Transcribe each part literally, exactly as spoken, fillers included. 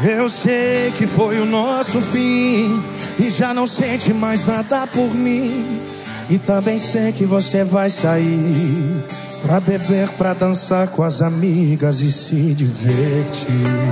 Eu sei que foi o nosso fim e já não sente mais nada por mim. E também sei que você vai sair pra beber, pra dançar com as amigas e se divertir.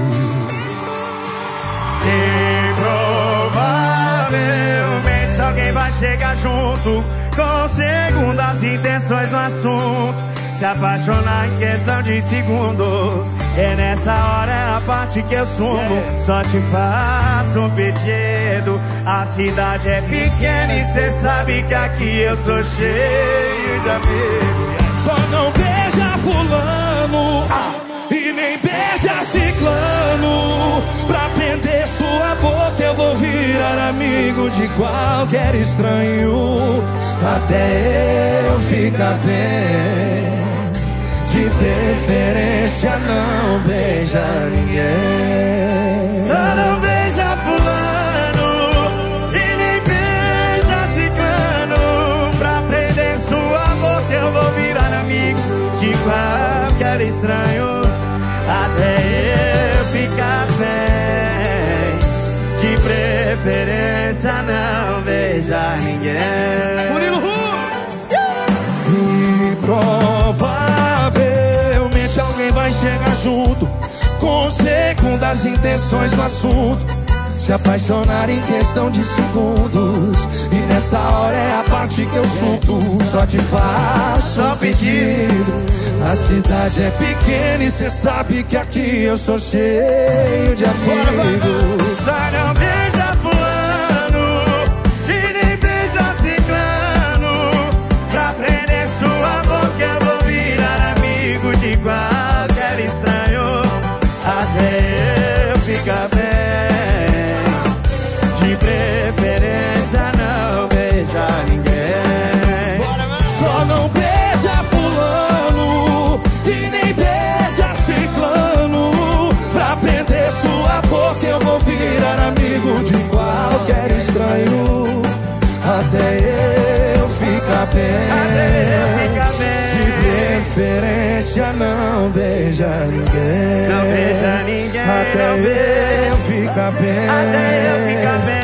E provavelmente alguém vai chegar junto com segundas intenções no assunto, se apaixonar em questão de segundos. É nessa hora, é a parte que eu sumo. Só te faço um pedido. A cidade é pequena e cê sabe que aqui eu sou cheio de amigos. Só não beija fulano ah. e nem beija ciclano. Pra prender sua boca eu vou virar amigo de qualquer estranho, até eu ficar bem. De preferência não beija ninguém. Só não beija fulano e nem beija ciclano. Pra prender sua boca eu vou virar amigo de qualquer estranho, até eu ficar bem. De preferência não beija ninguém. Murilo Hu! E provavelmente alguém vai chegar junto com segundas intenções no assunto, se apaixonar em questão de segundos. E nessa hora é a parte que eu chuto. Só te faço um pedido. A cidade é pequena e cê sabe que aqui eu sou cheio de amigos. Só não beija fulano e nem beija ciclano. Pra prender sua boca eu vou virar amigo de qualquer estranho, até eu ficar bem. De preferência não beija ninguém. Só não beija fulano e nem beija ciclano. Pra prender sua boca eu vou virar amigo de qualquer estranho, até eu ficar bem. Até eu ficar bem. De preferência não beija ninguém. Não beija ninguém. Até eu ficar bem. Até eu ficar bem.